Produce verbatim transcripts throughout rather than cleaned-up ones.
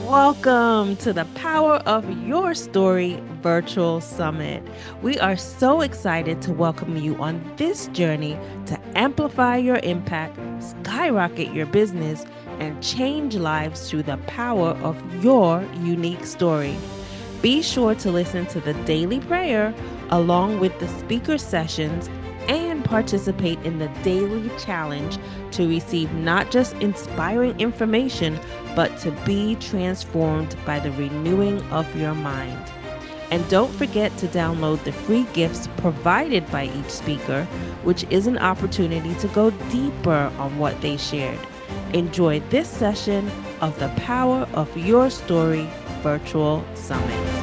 Welcome to the Power of Your Story Virtual Summit. We are so excited to welcome you on this journey to amplify your impact, skyrocket your business, and change lives through the power of your unique story. Be sure to listen to the daily prayer along with the speaker sessions and participate in the daily challenge to receive not just inspiring information, but to be transformed by the renewing of your mind. And don't forget to download the free gifts provided by each speaker, which is an opportunity to go deeper on what they shared. Enjoy this session of the Power of Your Story Virtual Summit.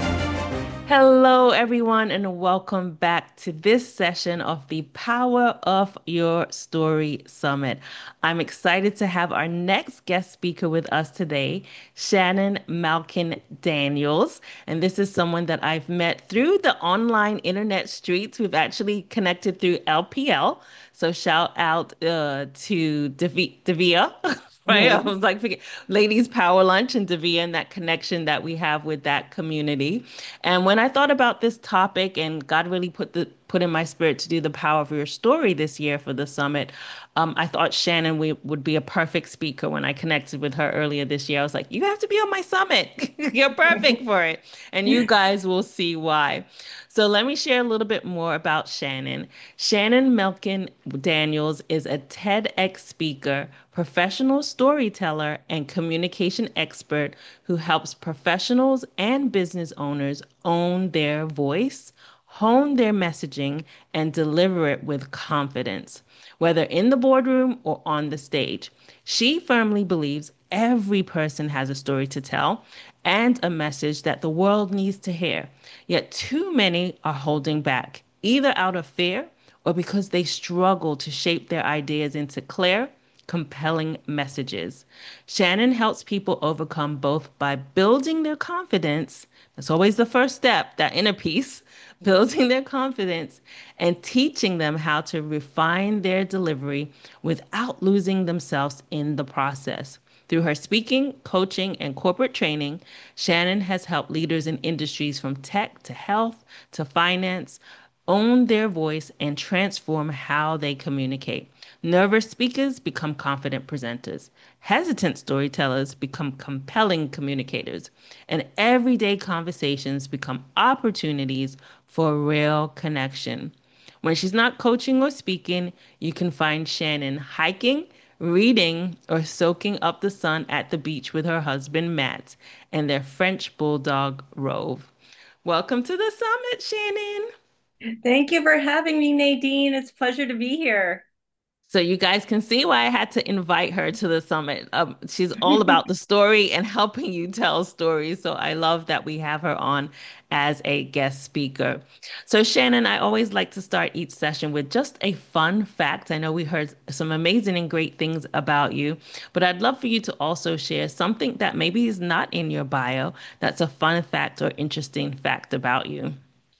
Hello, everyone, and welcome back to this session of the Power of Your Story Summit. I'm excited to have our next guest speaker with us today, Shannon Malkin Daniels. And this is someone that I've met through the online internet streets. We've actually connected through L P L. So shout out uh, to Devi- Devia. Right? I Mhm. was like, forget Ladies Power Lunch and Devia and that connection that we have with that community. And when I thought about this topic, and God really put the put in my spirit to do the power of your story this year for the summit, um, I thought Shannon we, would be a perfect speaker. When I connected with her earlier this year, I was like, "You have to be on my summit. You're perfect for it." And you guys will see why. So let me share a little bit more about Shannon. Shannon Melkin Daniels is a TEDx speaker, professional storyteller, and communication expert who helps professionals and business owners own their voice, hone their messaging, and deliver it with confidence, whether in the boardroom or on the stage. She firmly believes every person has a story to tell and a message that the world needs to hear. Yet too many are holding back, either out of fear or because they struggle to shape their ideas into clear, compelling messages. Shannon helps people overcome both by building their confidence. That's always the first step, that inner peace, building their confidence and teaching them how to refine their delivery without losing themselves in the process. Through her speaking, coaching, and corporate training, Shannon has helped leaders in industries from tech to health to finance own their voice and transform how they communicate. Nervous speakers become confident presenters. Hesitant storytellers become compelling communicators. And everyday conversations become opportunities for real connection. When she's not coaching or speaking, you can find Shannon hiking, reading, or soaking up the sun at the beach with her husband Matt and their French bulldog Rove. Welcome to the summit, Shannon. Thank you for having me, Nadine. It's a pleasure to be here. So you guys can see why I had to invite her to the summit. Um, she's all about the story and helping you tell stories. So I love that we have her on as a guest speaker. So Shannon, I always like to start each session with just a fun fact. I know we heard some amazing and great things about you, but I'd love for you to also share something that maybe is not in your bio that's a fun fact or interesting fact about you.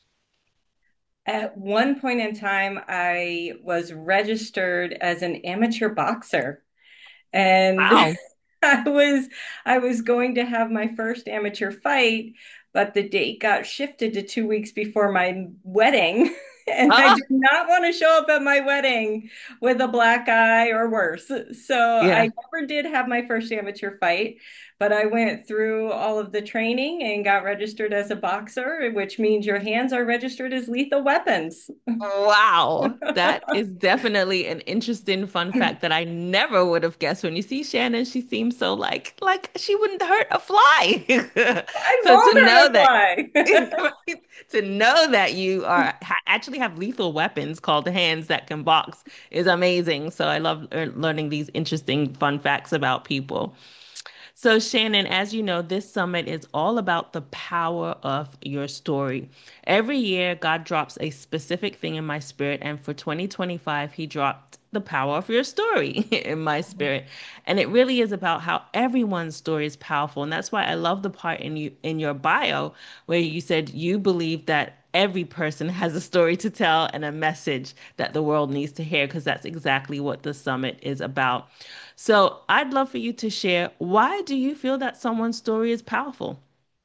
At one point in time, I was registered as an amateur boxer, and Wow. I was I was going to have my first amateur fight, but the date got shifted to two weeks before my wedding. And I Ah, did not want to show up at my wedding with a black eye or worse. So yeah. I never did have my first amateur fight, but I went through all of the training and got registered as a boxer, which means your hands are registered as lethal weapons. Wow, that is definitely an interesting fun fact that I never would have guessed. When you see Shannon, she seems so like like she wouldn't hurt a fly. I So to won't hurt know a that fly. to know that you are ha actually have lethal weapons called hands that can box is amazing. So I love lear- learning these interesting fun facts about people. So, Shannon, as you know, this summit is all about the power of your story. Every year, God drops a specific thing in my spirit, and for twenty twenty-five, He dropped the power of your story in my spirit. And it really is about how everyone's story is powerful. And that's why I love the part in you in your bio where you said you believe that every person has a story to tell and a message that the world needs to hear, because that's exactly what the summit is about. So I'd love for you to share, why do you feel that someone's story is powerful?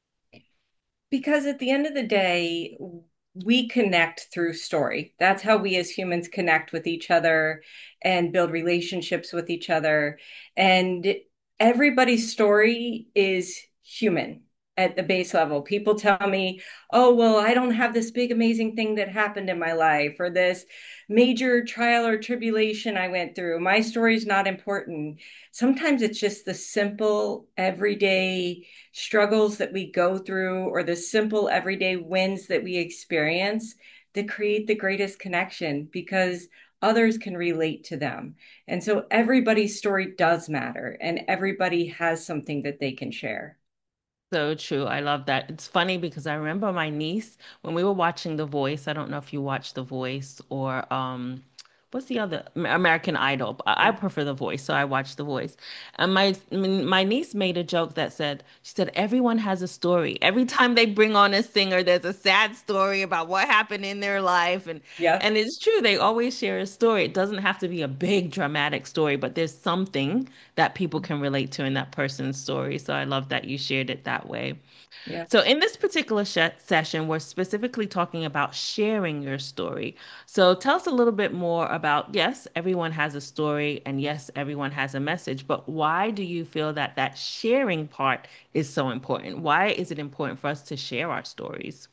Because at the end of the day, we connect through story. That's how we as humans connect with each other and build relationships with each other. And everybody's story is human at the base level. People tell me, oh, well, I don't have this big, amazing thing that happened in my life or this major trial or tribulation I went through. My story's not important. Sometimes it's just the simple, everyday struggles that we go through or the simple everyday wins that we experience that create the greatest connection because others can relate to them. And so everybody's story does matter and everybody has something that they can share. So true. I love that. It's funny because I remember my niece when we were watching The Voice. I don't know if you watch The Voice or um what's the other Am- American Idol. but I I Yeah. prefer The Voice, so I watch The Voice. And my my niece made a joke that said, she said everyone has a story. Every time they bring on a singer, there's a sad story about what happened in their life, and Yeah. and it's true. They always share a story. It doesn't have to be a big dramatic story, but there's something that people can relate to in that person's story. So I love that you shared it that way. Yeah. So in this particular sh session, we're specifically talking about sharing your story. So tell us a little bit more about, yes, everyone has a story, and yes, everyone has a message, but why do you feel that that sharing part is so important? Why is it important for us to share our stories?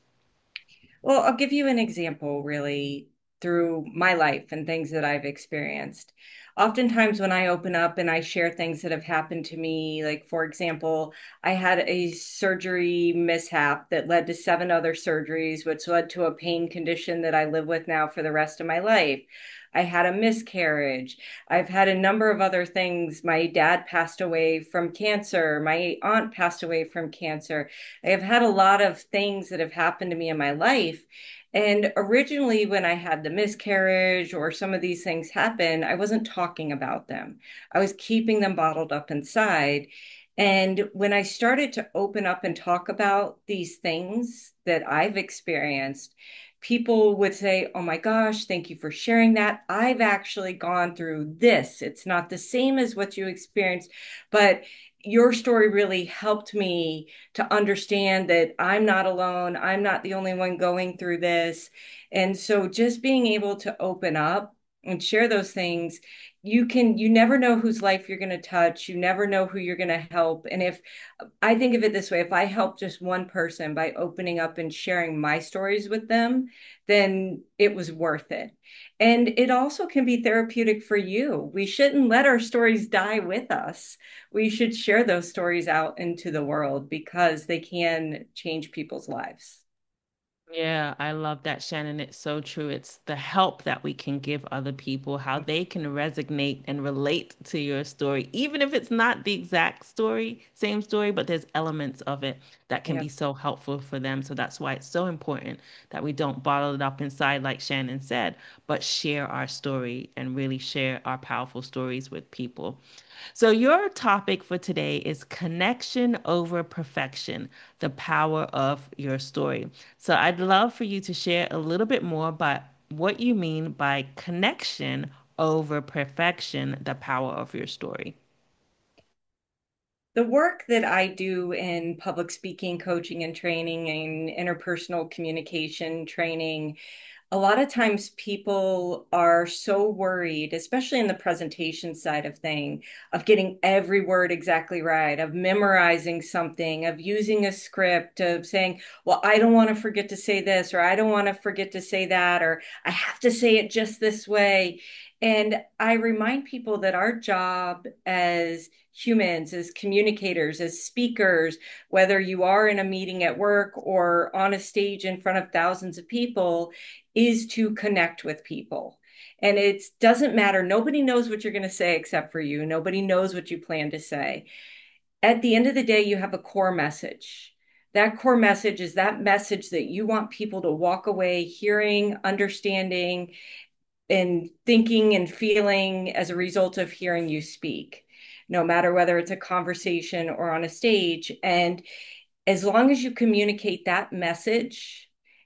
Well, I'll give you an example really through my life and things that I've experienced. Oftentimes, when I open up and I share things that have happened to me, like for example, I had a surgery mishap that led to seven other surgeries, which led to a pain condition that I live with now for the rest of my life. I had a miscarriage. I've had a number of other things. My dad passed away from cancer. My aunt passed away from cancer. I have had a lot of things that have happened to me in my life. And originally, when I had the miscarriage or some of these things happen, I wasn't talking about them. I was keeping them bottled up inside. And when I started to open up and talk about these things that I've experienced, people would say, oh my gosh, thank you for sharing that. I've actually gone through this. It's not the same as what you experienced, but your story really helped me to understand that I'm not alone. I'm not the only one going through this. And so just being able to open up and share those things, you can, you never know whose life you're going to touch. You never know who you're going to help. And if I think of it this way, if I help just one person by opening up and sharing my stories with them, then it was worth it. And it also can be therapeutic for you. We shouldn't let our stories die with us. We should share those stories out into the world because they can change people's lives. Yeah, I love that, Shannon. It's so true. It's the help that we can give other people, how they can resonate and relate to your story, even if it's not the exact story, same story, but there's elements of it that can Yeah. be so helpful for them. So that's why it's so important that we don't bottle it up inside, like Shannon said, but share our story and really share our powerful stories with people. So, your topic for today is connection over perfection, the power of your story. So, I'd love for you to share a little bit more about what you mean by connection over perfection, the power of your story. The work that I do in public speaking, coaching, and training, and interpersonal communication training, a lot of times people are so worried, especially in the presentation side of thing, of getting every word exactly right, of memorizing something, of using a script, of saying, well, I don't want to forget to say this, or I don't want to forget to say that, or I have to say it just this way. And I remind people that our job as humans, as communicators, as speakers, whether you are in a meeting at work or on a stage in front of thousands of people, is to connect with people. And it doesn't matter. Nobody knows what you're going to say except for you. Nobody knows what you plan to say. At the end of the day, you have a core message. That core message is that message that you want people to walk away hearing, understanding, and thinking and feeling as a result of hearing you speak, no matter whether it's a conversation or on a stage. And as long as you communicate that message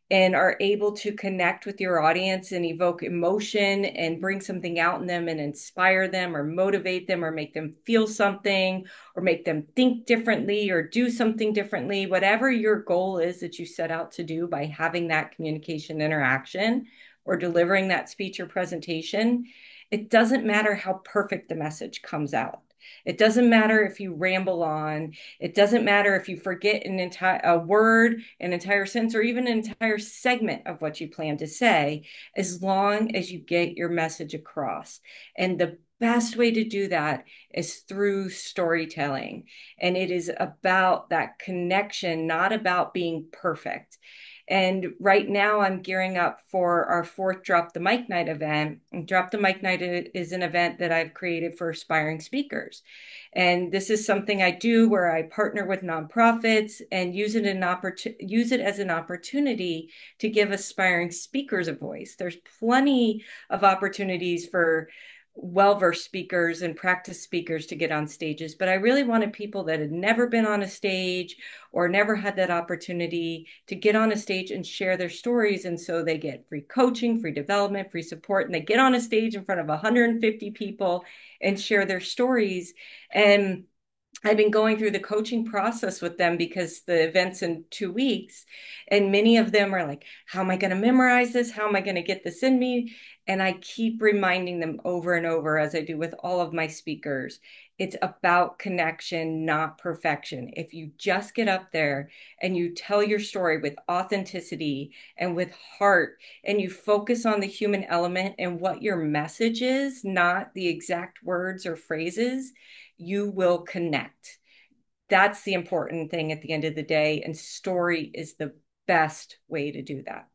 and are able to connect with your audience and evoke emotion and bring something out in them and inspire them or motivate them or make them feel something or make them think differently or do something differently, whatever your goal is that you set out to do by having that communication interaction or delivering that speech or presentation, it doesn't matter how perfect the message comes out. It doesn't matter if you ramble on. It doesn't matter if you forget an entire a word, an entire sentence, or even an entire segment of what you plan to say, as long as you get your message across. And the best way to do that is through storytelling. And it is about that connection, not about being perfect. And right now, I'm gearing up for our fourth Drop the Mic Night event. And Drop the Mic Night is an event that I've created for aspiring speakers. And this is something I do where I partner with nonprofits and use it an oppor- use it as an opportunity to give aspiring speakers a voice. There's plenty of opportunities for well-versed speakers and practice speakers to get on stages, but I really wanted people that had never been on a stage or never had that opportunity to get on a stage and share their stories. And so they get free coaching, free development, free support, and they get on a stage in front of one hundred fifty people and share their stories. And I've been going through the coaching process with them because the event's in two weeks. And many of them are like, how am I going to memorize this? How am I going to get this in me? And I keep reminding them over and over, as I do with all of my speakers, it's about connection, not perfection. If you just get up there and you tell your story with authenticity and with heart, and you focus on the human element and what your message is, not the exact words or phrases, you will connect. That's the important thing at the end of the day. And story is the best way to do that.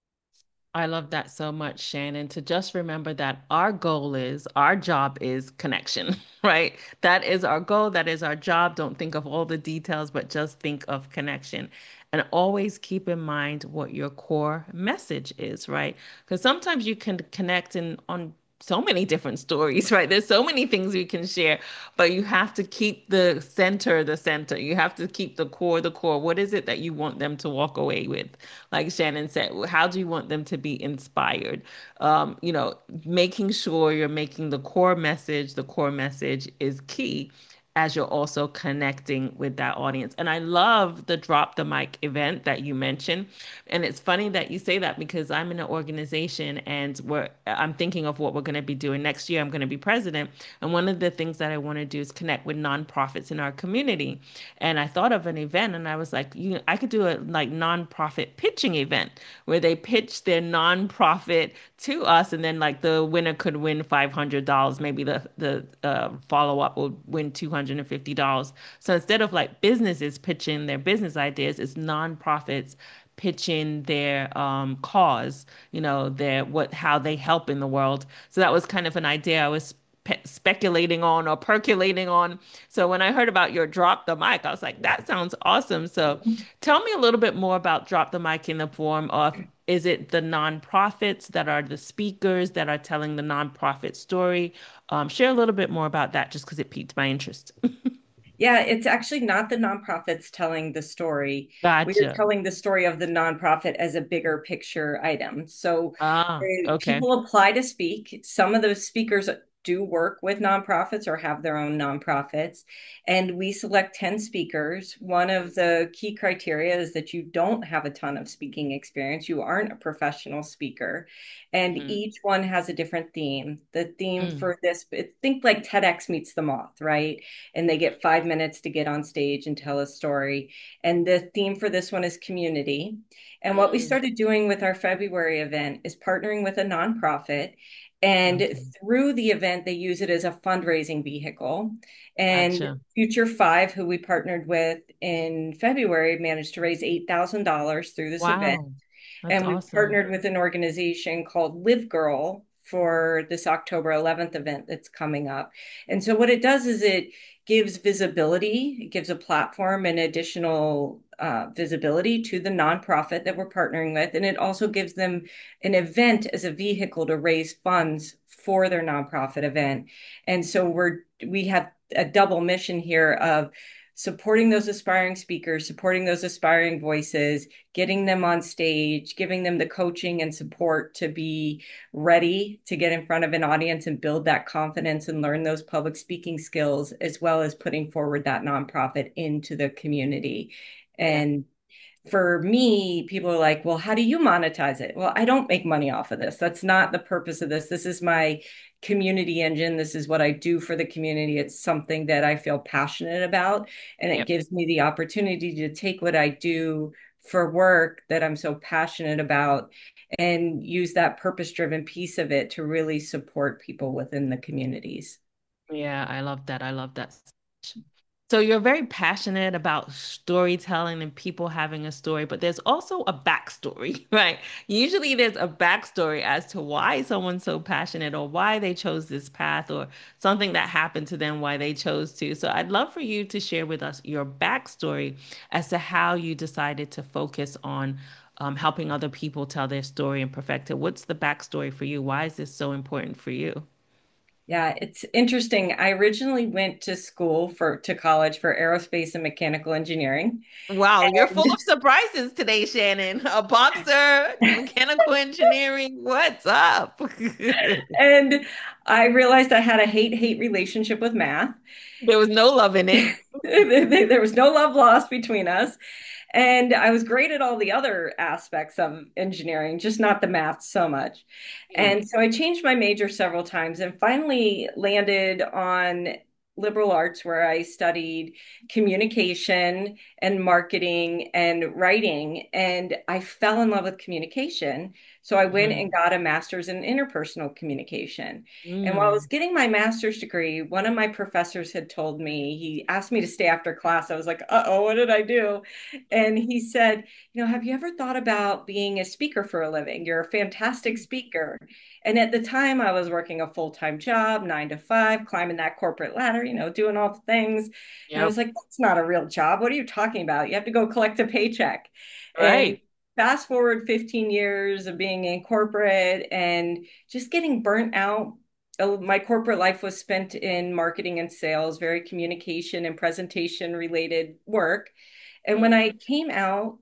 I love that so much, Shannon, to just remember that our goal is, our job is connection, right? That is our goal. That is our job. Don't think of all the details, but just think of connection. And always keep in mind what your core message is, right? Because sometimes you can connect in on so many different stories, right? There's so many things you can share, but you have to keep the center the center. You have to keep the core the core. What is it that you want them to walk away with? Like Shannon said, how do you want them to be inspired? Um, you know, making sure you're making the core message, the core message is key as you're also connecting with that audience. And I love the Drop the Mic event that you mentioned. And it's funny that you say that because I'm in an organization and we're I'm thinking of what we're going to be doing next year. I'm going to be president. And one of the things that I want to do is connect with nonprofits in our community. And I thought of an event and I was like, you I could do a like nonprofit pitching event where they pitch their nonprofit to us and then like the winner could win five hundred dollars. Maybe the the uh, follow up will win two hundred fifty dollars. So instead of like businesses pitching their business ideas, it's nonprofits pitching their um cause, you know, their what how they help in the world. So that was kind of an idea I was pe speculating on or percolating on. So when I heard about your Drop the Mic, I was like, that sounds awesome. So tell me a little bit more about Drop the Mic in the form of, is it the nonprofits that are the speakers that are telling the nonprofit story? Um, share a little bit more about that just because it piqued my interest. Yeah, it's actually not the nonprofits telling the story. We are Gotcha. telling the story of the nonprofit as a bigger picture item. So Ah, uh, okay. people apply to speak. Some of those speakers do work with nonprofits or have their own nonprofits. And we select ten speakers. One of the key criteria is that you don't have a ton of speaking experience. You aren't a professional speaker. And Mm-hmm. each one has a different theme. The theme Mm, for this, think like TEDx meets the Moth, right? And they get five minutes to get on stage and tell a story. And the theme for this one is community. And what we mm, started doing with our February event is partnering with a nonprofit. And okay. through the event, they use it as a fundraising vehicle. And Gotcha. Future Five, who we partnered with in February, managed to raise eight thousand dollars through this event. Wow. That's And we awesome. partnered with an organization called Live Girl for this October eleventh event that's coming up. And so what it does is it gives visibility, it gives a platform and additional uh, visibility to the nonprofit that we're partnering with. And it also gives them an event as a vehicle to raise funds for their nonprofit event. And so we're we have a double mission here of supporting those aspiring speakers, supporting those aspiring voices, getting them on stage, giving them the coaching and support to be ready to get in front of an audience and build that confidence and learn those public speaking skills, as well as putting forward that nonprofit into the community. Yeah. And for me, people are like, well, how do you monetize it? Well, I don't make money off of this. That's not the purpose of this. This is my community engine. This is what I do for the community. It's something that I feel passionate about, and it Yep. gives me the opportunity to take what I do for work that I'm so passionate about and use that purpose-driven piece of it to really support people within the communities. Yeah, I love that. I love that. So you're very passionate about storytelling and people having a story, but there's also a backstory, right? Usually there's a backstory as to why someone's so passionate or why they chose this path or something that happened to them, why they chose to. So I'd love for you to share with us your backstory as to how you decided to focus on um, helping other people tell their story and perfect it. What's the backstory for you? Why is this so important for you? Yeah, it's interesting. I originally went to school for to college for aerospace and mechanical engineering. Wow, you're full And of surprises today, Shannon. A boxer, mechanical engineering. What's up? and I realized I had a hate-hate relationship with math. There was no love in it. There was no love lost between us. And I was great at all the other aspects of engineering, just not the math so much. Mm, And so I changed my major several times and finally landed on liberal arts, where I studied communication and marketing and writing. And I fell in love with communication. So I went and mm, got a master's in interpersonal communication. And while I was mm. getting my master's degree, one of my professors had told me, he asked me to stay after class. I was like, uh-oh, what did I do? And he said, you know, have you ever thought about being a speaker for a living? You're a fantastic speaker. And at the time, I was working a full-time job, nine to five, climbing that corporate ladder, you know, doing all the things. And I Yep. was like, that's not a real job. What are you talking about? You have to go collect a paycheck. And Right. fast forward fifteen years of being in corporate and just getting burnt out. Oh, my corporate life was spent in marketing and sales, very communication and presentation related work. And when Mm, I came out,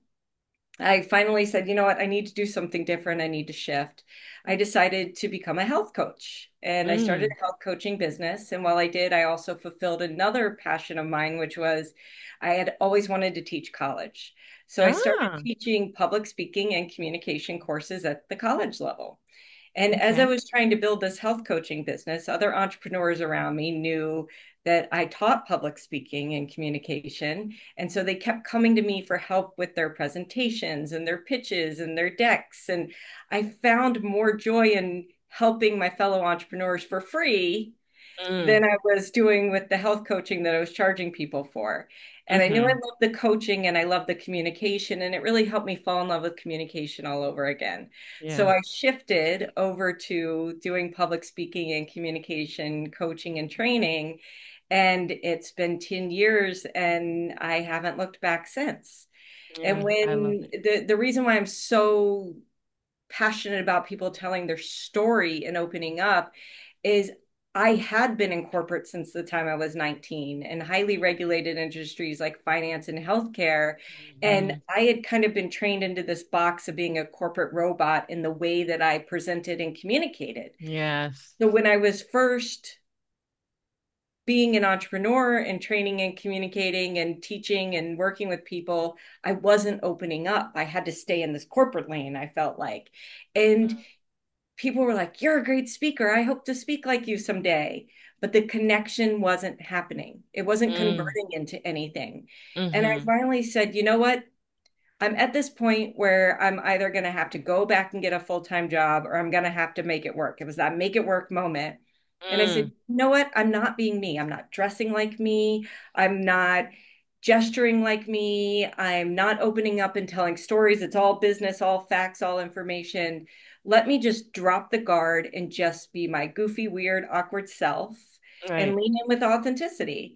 I finally said, you know what, I need to do something different. I need to shift. I decided to become a health coach and I started mm. a health coaching business. And while I did, I also fulfilled another passion of mine, which was I had always wanted to teach college. So I started Ah, teaching public speaking and communication courses at the college level. And as I okay. was trying to build this health coaching business, other entrepreneurs around me knew that I taught public speaking and communication. And so they kept coming to me for help with their presentations and their pitches and their decks. And I found more joy in helping my fellow entrepreneurs for free Mm, than I was doing with the health coaching that I was charging people for. And I knew I hmm. loved the coaching and I loved the communication, and it really helped me fall in love with communication all over again. So Yeah. I shifted over to doing public speaking and communication coaching and training. And it's been ten years and I haven't looked back since. And Yeah, I love when it. the, the reason why I'm so passionate about people telling their story and opening up is I had been in corporate since the time I was nineteen in highly regulated industries like finance and healthcare. And Hmm. I had kind of been trained into this box of being a corporate robot in the way that I presented and communicated. Yes. So when I was first being an entrepreneur and training and communicating and teaching and working with people, I wasn't opening up. I had to stay in this corporate lane, I felt like. And people were like, you're a great speaker. I hope to speak like you someday. But the connection wasn't happening. It wasn't Mm, converting into anything. And I hmm. finally said, you know what? I'm at this point where I'm either going to have to go back and get a full-time job or I'm going to have to make it work. It was that make it work moment. And I said, Mm, you know what? I'm not being me. I'm not dressing like me. I'm not gesturing like me. I'm not opening up and telling stories. It's all business, all facts, all information. Let me just drop the guard and just be my goofy, weird, awkward self and right. lean in with authenticity.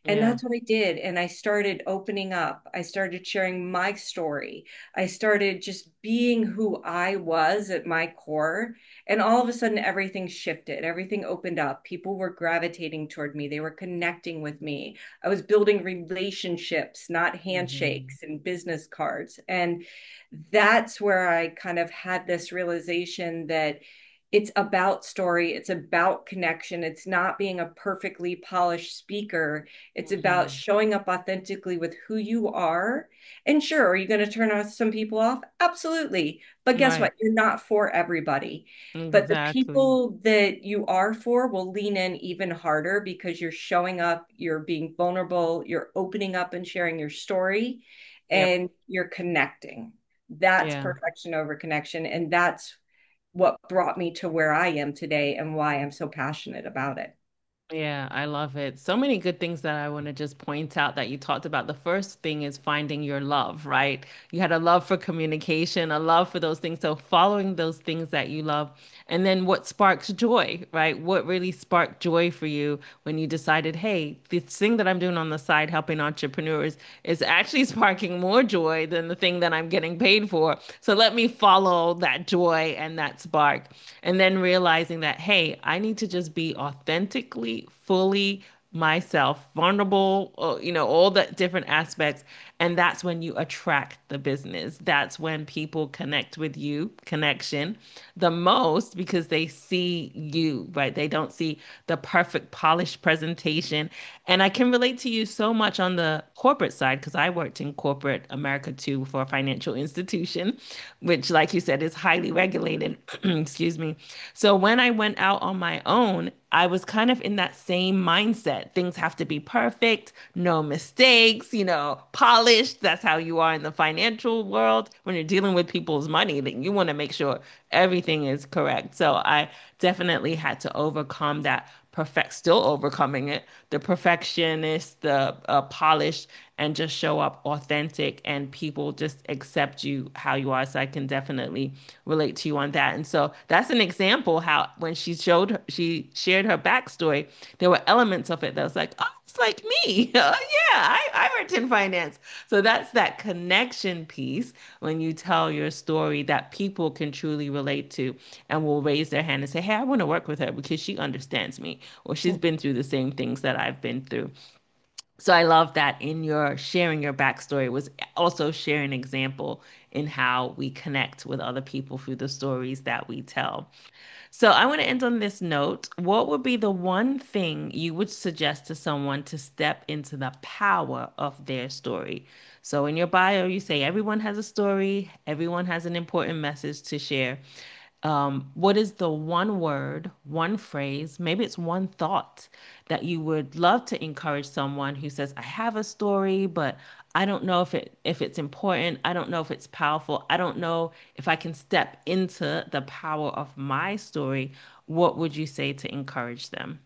And Yeah. that's what I did. And I started opening up. I started sharing my story. I started just being who I was at my core. And all of a sudden, everything shifted. Everything opened up. People were gravitating toward me. They were connecting with me. I was building relationships, not Hmm. handshakes and business cards. And that's where I kind of had this realization that it's about story, it's about connection. It's not being a perfectly polished speaker. It's about Hmm. showing up authentically with who you are. And sure, are you going to turn some people off? Absolutely. But guess Right. what? You're not for everybody. But the Exactly. people that you are for will lean in even harder because you're showing up, you're being vulnerable, you're opening up and sharing your story, Yep. and you're connecting. That's Yeah. perfection over connection. And that's what brought me to where I am today and why I'm so passionate about it. Yeah, I love it. So many good things that I want to just point out that you talked about. The first thing is finding your love, right? You had a love for communication, a love for those things. So following those things that you love. And then what sparks joy, right? What really sparked joy for you when you decided, hey, this thing that I'm doing on the side, helping entrepreneurs, is actually sparking more joy than the thing that I'm getting paid for. So let me follow that joy and that spark. And then realizing that, hey, I need to just be authentically, fully myself, vulnerable, uh, you know, all the different aspects. And that's when you attract the business. That's when people connect with you, connection, the most because they see you, right? They don't see the perfect polished presentation. And I can relate to you so much on the corporate side because I worked in corporate America too for a financial institution, which, like you said, is highly regulated. Excuse me. So when I went out on my own, I was kind of in that same mindset. Things have to be perfect, no mistakes, you know, polished. That's how you are in the financial world when you're dealing with people's money, that you want to make sure everything is correct. So I definitely had to overcome that perfect, still overcoming it, the perfectionist, the uh, polished, and just show up authentic and people just accept you how you are. So I can definitely relate to you on that. And so that's an example how when she showed her, she shared her backstory, there were elements of it that was like, oh, it's like me. Oh, yeah, I, I worked in finance. So that's that connection piece when you tell your story that people can truly relate to and will raise their hand and say, hey, I want to work with her because she understands me or she's been through the same things that I've been through. So I love that in your sharing your backstory was also sharing an example in how we connect with other people through the stories that we tell. So I want to end on this note. What would be the one thing you would suggest to someone to step into the power of their story? So in your bio, you say everyone has a story, everyone has an important message to share. Um, what is the one word, one phrase, maybe it's one thought that you would love to encourage someone who says, I have a story, but I don't know if it if it's important. I don't know if it's powerful. I don't know if I can step into the power of my story. What would you say to encourage them?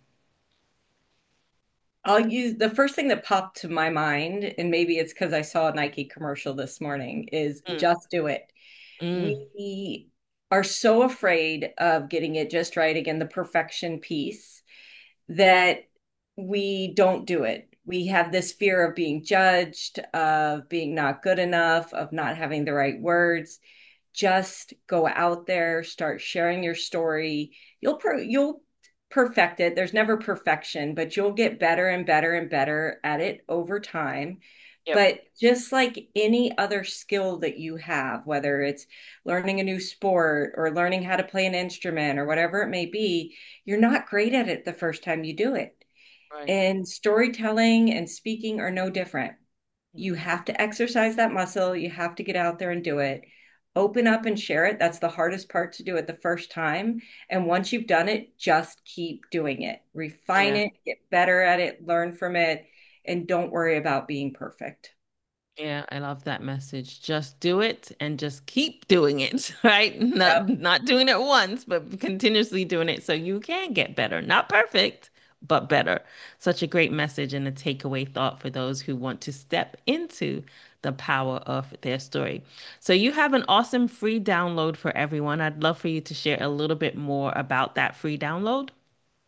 I'll use the first thing that popped to my mind, and maybe it's because I saw a Nike commercial this morning, is Mm, just do it. mm, We are so afraid of getting it just right, again, the perfection piece, that we don't do it. We have this fear of being judged, of being not good enough, of not having the right words. Just go out there, start sharing your story. You'll per you'll perfect it. There's never perfection, but you'll get better and better and better at it over time. yep, But just like any other skill that you have, whether it's learning a new sport or learning how to play an instrument or whatever it may be, you're not great at it the first time you do it. right. And storytelling and speaking are no different. You Mhm. have to exercise that muscle. You have to get out there and do it. Open up and share it. That's the hardest part to do it the first time. And once you've done it, just keep doing it. Refine Yeah. it, get better at it, learn from it, and don't worry about being perfect. Yeah, I love that message. Just do it and just keep doing it, right? Not Yep. not doing it once, but continuously doing it so you can get better. Not perfect, but better. Such a great message and a takeaway thought for those who want to step into the power of their story. So you have an awesome free download for everyone. I'd love for you to share a little bit more about that free download.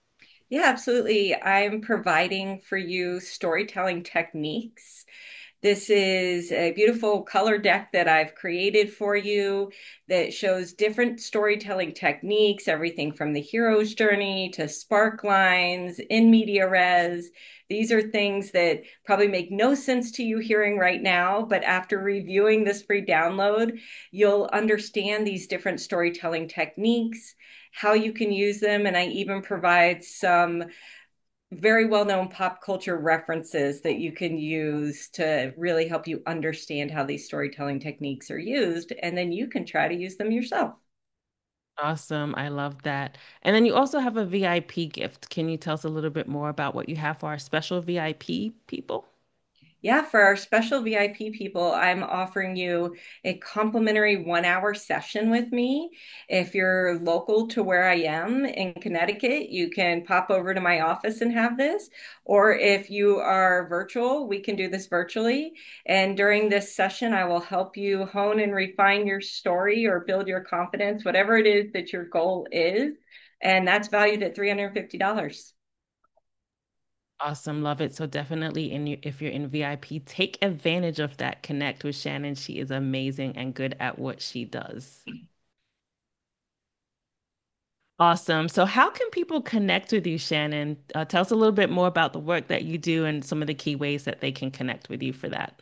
Yeah, absolutely. I'm providing for you storytelling techniques. This is a beautiful color deck that I've created for you that shows different storytelling techniques, everything from the hero's journey to spark lines, in media res. These are things that probably make no sense to you hearing right now, but after reviewing this free download, you'll understand these different storytelling techniques, how you can use them, and I even provide some very well-known pop culture references that you can use to really help you understand how these storytelling techniques are used, and then you can try to use them yourself. Awesome. I love that. And then you also have a V I P gift. Can you tell us a little bit more about what you have for our special V I P people? Yeah, for our special V I P people, I'm offering you a complimentary one hour session with me. If you're local to where I am in Connecticut, you can pop over to my office and have this. Or if you are virtual, we can do this virtually. And during this session, I will help you hone and refine your story or build your confidence, whatever it is that your goal is. And that's valued at three hundred fifty dollars. Awesome. Love it. So definitely in you, if you're in V I P, take advantage of that. Connect with Shannon. She is amazing and good at what she does. Awesome. So how can people connect with you, Shannon? Uh, tell us a little bit more about the work that you do and some of the key ways that they can connect with you for that.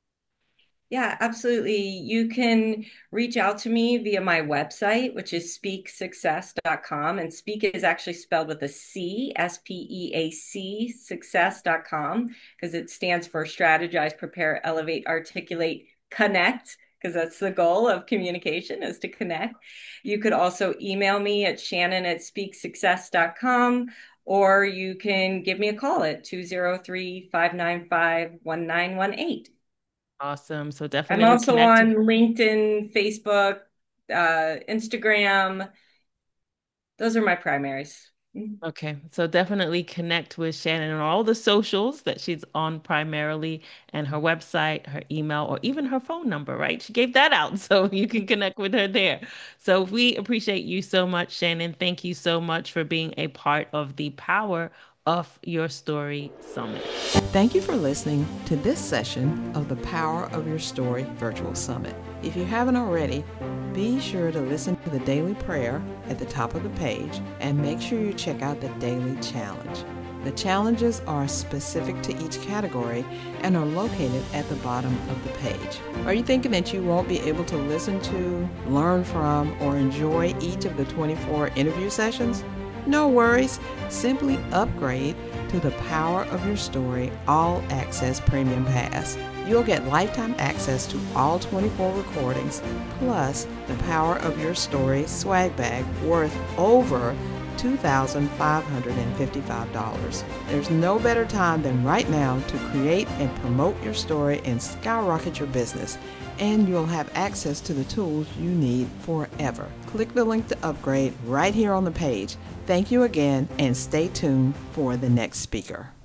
Yeah, absolutely. You can reach out to me via my website, which is speak success dot com. And speak is actually spelled with a C, S P E A C, success dot com, because it stands for strategize, prepare, elevate, articulate, connect, because that's the goal of communication is to connect. You could also email me at Shannon at speak success dot com, or you can give me a call at two zero three, five nine five, one nine one eight. Awesome. So I'm definitely also connect. on LinkedIn, Facebook, uh, Instagram. Those are my primaries. Okay, so definitely connect with Shannon on all the socials that she's on primarily, and her website, her email, or even her phone number, right? She gave that out, so you can connect with her there. So we appreciate you so much, Shannon. Thank you so much for being a part of the Power of Your Story Summit. Thank you for listening to this session of the Power of Your Story Virtual Summit. If you haven't already, be sure to listen to the daily prayer at the top of the page and make sure you check out the daily challenge. The challenges are specific to each category and are located at the bottom of the page. Are you thinking that you won't be able to listen to, learn from, or enjoy each of the twenty-four interview sessions? No worries. Simply upgrade to the Power of Your Story All Access Premium Pass. You'll get lifetime access to all twenty-four recordings, plus the Power of Your Story swag bag worth over two thousand five hundred fifty-five dollars. There's no better time than right now to create and promote your story and skyrocket your business, and you'll have access to the tools you need forever. Click the link to upgrade right here on the page. Thank you again, and stay tuned for the next speaker.